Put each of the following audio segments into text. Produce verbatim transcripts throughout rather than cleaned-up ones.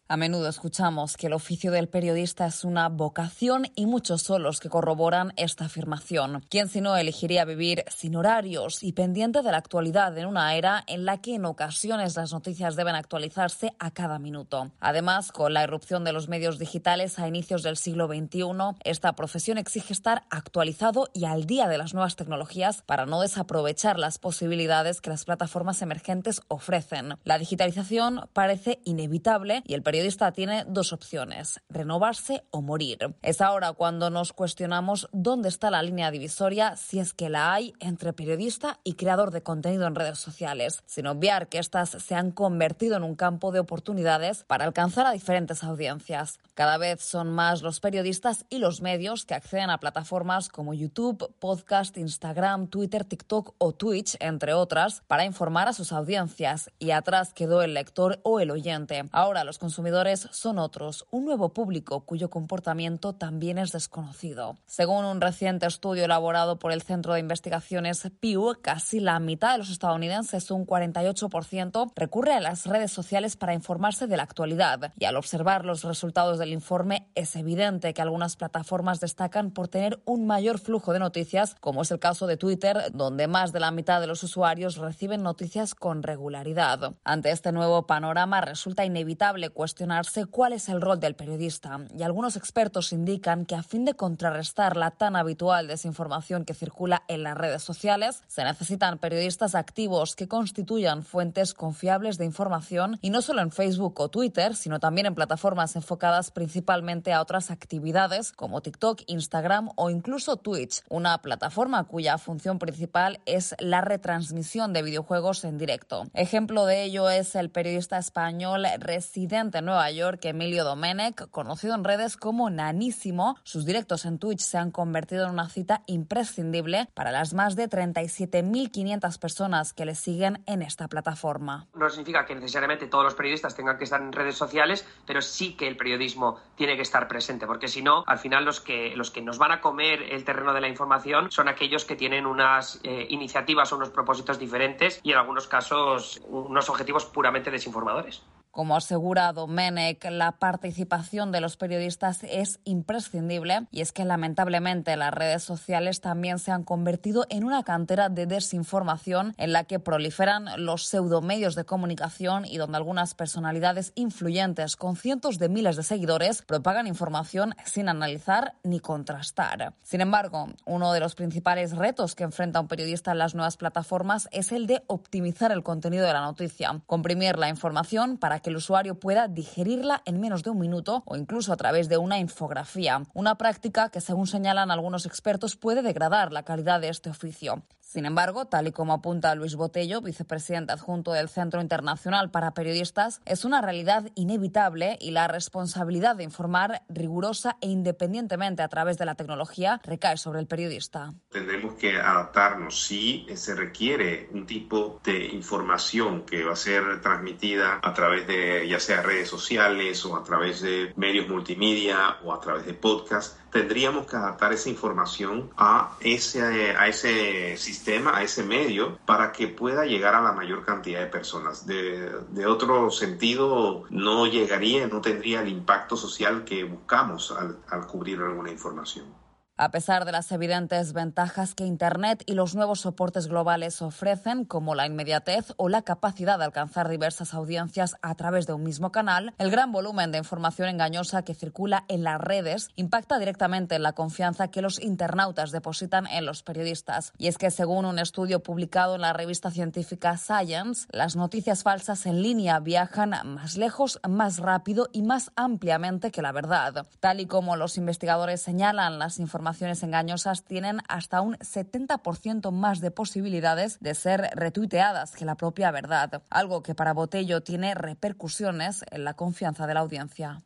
A menudo escuchamos que el oficio del periodista es una vocación y muchos son los que corroboran esta afirmación. ¿Quién si no elegiría vivir sin horarios y pendiente de la actualidad en una era en la que en ocasiones las noticias deben actualizarse a cada minuto? Además, con la irrupción de los medios digitales a inicios del siglo veintiuno, esta profesión exige estar actualizado y al día de las nuevas tecnologías para no desaprovechar las posibilidades que las plataformas emergentes ofrecen. La digitalización parece inevitable y el periodista El periodista tiene dos opciones, renovarse o morir. Es ahora cuando nos cuestionamos dónde está la línea divisoria, si es que la hay, entre periodista y creador de contenido en redes sociales, sin obviar que éstas se han convertido en un campo de oportunidades para alcanzar a diferentes audiencias. Cada vez son más los periodistas y los medios que acceden a plataformas como YouTube, podcast, Instagram, Twitter, TikTok o Twitch, entre otras, para informar a sus audiencias. Y atrás quedó el lector o el oyente. Ahora los consumidores son otros, un nuevo público cuyo comportamiento también es desconocido. Según un reciente estudio elaborado por el Centro de Investigaciones Pew, casi la mitad de los estadounidenses, un cuarenta y ocho por ciento, recurre a las redes sociales para informarse de la actualidad. Y al observar los resultados del informe, es evidente que algunas plataformas destacan por tener un mayor flujo de noticias, como es el caso de Twitter, donde más de la mitad de los usuarios reciben noticias con regularidad. Ante este nuevo panorama, resulta inevitable cuestionarse cuál es el rol del periodista, y algunos expertos indican que a fin de contrarrestar la tan habitual desinformación que circula en las redes sociales, se necesitan periodistas activos que constituyan fuentes confiables de información, y no solo en Facebook o Twitter, sino también en plataformas enfocadas principalmente a otras actividades como TikTok, Instagram o incluso Twitch, una plataforma cuya función principal es la retransmisión de videojuegos en directo. Ejemplo de ello es el periodista español residente en Nueva York, Emilio Domenech, conocido en redes como Nanísimo. Sus directos en Twitch se han convertido en una cita imprescindible para las más de treinta y siete mil quinientas personas que le siguen en esta plataforma. No significa que necesariamente todos los periodistas tengan que estar en redes sociales, pero sí que el periodismo tiene que estar presente, porque si no, al final los que, los que nos van a comer el terreno de la información son aquellos que tienen unas eh, iniciativas o unos propósitos diferentes y en algunos casos unos objetivos puramente desinformadores. Como asegura Domenech, la participación de los periodistas es imprescindible, y es que lamentablemente las redes sociales también se han convertido en una cantera de desinformación en la que proliferan los pseudomedios de comunicación y donde algunas personalidades influyentes con cientos de miles de seguidores propagan información sin analizar ni contrastar. Sin embargo, uno de los principales retos que enfrenta un periodista en las nuevas plataformas es el de optimizar el contenido de la noticia, comprimir la información para que que el usuario pueda digerirla en menos de un minuto o incluso a través de una infografía, una práctica que, según señalan algunos expertos, puede degradar la calidad de este oficio. Sin embargo, tal y como apunta Luis Botello, vicepresidente adjunto del Centro Internacional para Periodistas, es una realidad inevitable y la responsabilidad de informar rigurosa e independientemente a través de la tecnología recae sobre el periodista. Tendremos que adaptarnos si se requiere un tipo de información que va a ser transmitida a través de ya sea redes sociales o a través de medios multimedia o a través de podcast. Tendríamos que adaptar esa información a ese, a ese sistema, a ese medio, para que pueda llegar a la mayor cantidad de personas. De, de otro sentido, no llegaría, no tendría el impacto social que buscamos al, al cubrir alguna información. A pesar de las evidentes ventajas que Internet y los nuevos soportes globales ofrecen, como la inmediatez o la capacidad de alcanzar diversas audiencias a través de un mismo canal, el gran volumen de información engañosa que circula en las redes impacta directamente en la confianza que los internautas depositan en los periodistas. Y es que, según un estudio publicado en la revista científica Science, las noticias falsas en línea viajan más lejos, más rápido y más ampliamente que la verdad. Tal y como los investigadores señalan, las informaciones Informaciones engañosas tienen hasta un setenta por ciento más de posibilidades de ser retuiteadas que la propia verdad, algo que para Botello tiene repercusiones en la confianza de la audiencia.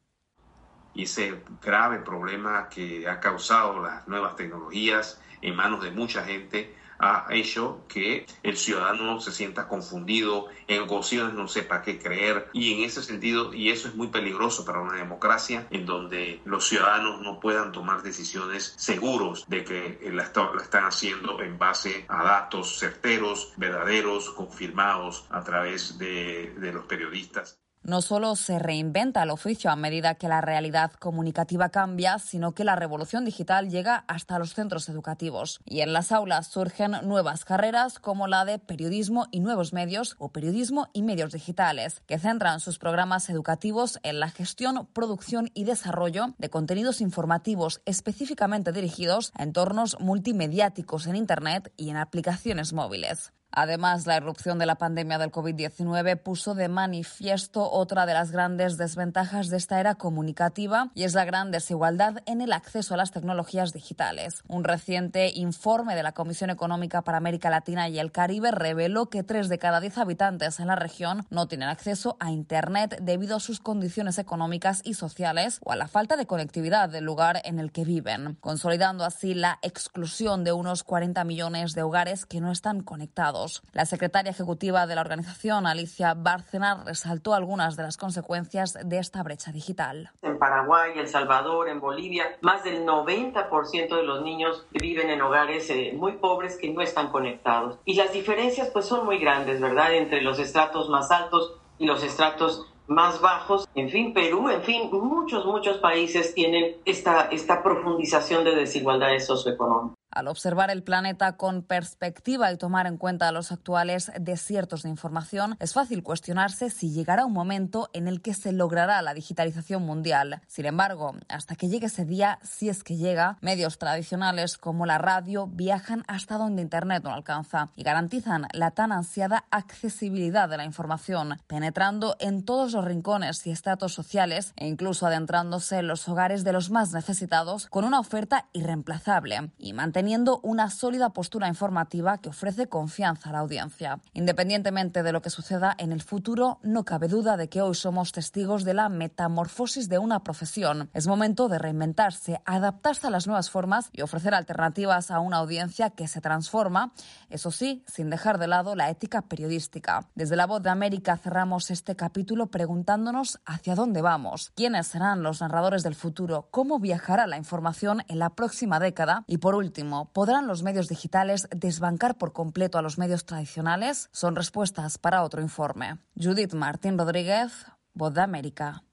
Y ese grave problema que ha causado las nuevas tecnologías en manos de mucha gente ha hecho que el ciudadano se sienta confundido, en ocasiones no sepa qué creer, y en ese sentido, y eso es muy peligroso para una democracia, en donde los ciudadanos no puedan tomar decisiones seguros de que la, está, la están haciendo en base a datos certeros, verdaderos, confirmados a través de, de los periodistas. No solo se reinventa el oficio a medida que la realidad comunicativa cambia, sino que la revolución digital llega hasta los centros educativos. Y en las aulas surgen nuevas carreras como la de periodismo y nuevos medios o periodismo y medios digitales, que centran sus programas educativos en la gestión, producción y desarrollo de contenidos informativos específicamente dirigidos a entornos multimediáticos en Internet y en aplicaciones móviles. Además, la irrupción de la pandemia del covid diecinueve puso de manifiesto otra de las grandes desventajas de esta era comunicativa, y es la gran desigualdad en el acceso a las tecnologías digitales. Un reciente informe de la Comisión Económica para América Latina y el Caribe reveló que tres de cada diez habitantes en la región no tienen acceso a Internet debido a sus condiciones económicas y sociales o a la falta de conectividad del lugar en el que viven, consolidando así la exclusión de unos cuarenta millones de hogares que no están conectados. La secretaria ejecutiva de la organización, Alicia Bárcena, resaltó algunas de las consecuencias de esta brecha digital. En Paraguay, El Salvador, en Bolivia, más del noventa por ciento de los niños viven en hogares eh, muy pobres que no están conectados. Y las diferencias pues son muy grandes, ¿verdad?, entre los estratos más altos y los estratos más bajos. En fin, Perú, en fin, muchos, muchos países tienen esta, esta profundización de desigualdades socioeconómicas. Al observar el planeta con perspectiva y tomar en cuenta los actuales desiertos de información, es fácil cuestionarse si llegará un momento en el que se logrará la digitalización mundial. Sin embargo, hasta que llegue ese día, si es que llega, medios tradicionales como la radio viajan hasta donde Internet no alcanza y garantizan la tan ansiada accesibilidad de la información, penetrando en todos los rincones y estratos sociales e incluso adentrándose en los hogares de los más necesitados con una oferta irreemplazable y manteniendo teniendo una sólida postura informativa que ofrece confianza a la audiencia. Independientemente de lo que suceda en el futuro, no cabe duda de que hoy somos testigos de la metamorfosis de una profesión. Es momento de reinventarse, adaptarse a las nuevas formas y ofrecer alternativas a una audiencia que se transforma, eso sí, sin dejar de lado la ética periodística. Desde La Voz de América cerramos este capítulo preguntándonos hacia dónde vamos, quiénes serán los narradores del futuro, cómo viajará la información en la próxima década y, por último, ¿podrán los medios digitales desbancar por completo a los medios tradicionales? Son respuestas para otro informe. Judith Martín Rodríguez, Voz de América.